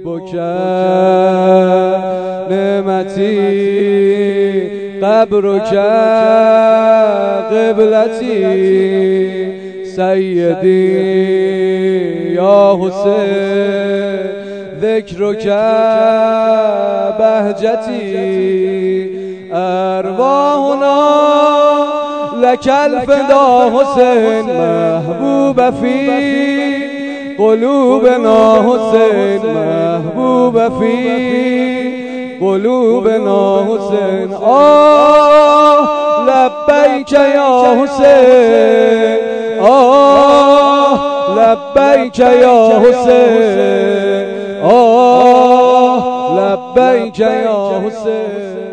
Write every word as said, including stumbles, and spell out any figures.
حبک نعمتی قبرک قبلتی سیدی یا حسین ذکرک بهجتی ارواحنا لك الفدا حسین محبوب فی قلوبنا حسین محبوب فی قلوبنا حسین آه لبیک یا حسین آه لبیک یا حسین آه لبیک یا حسین.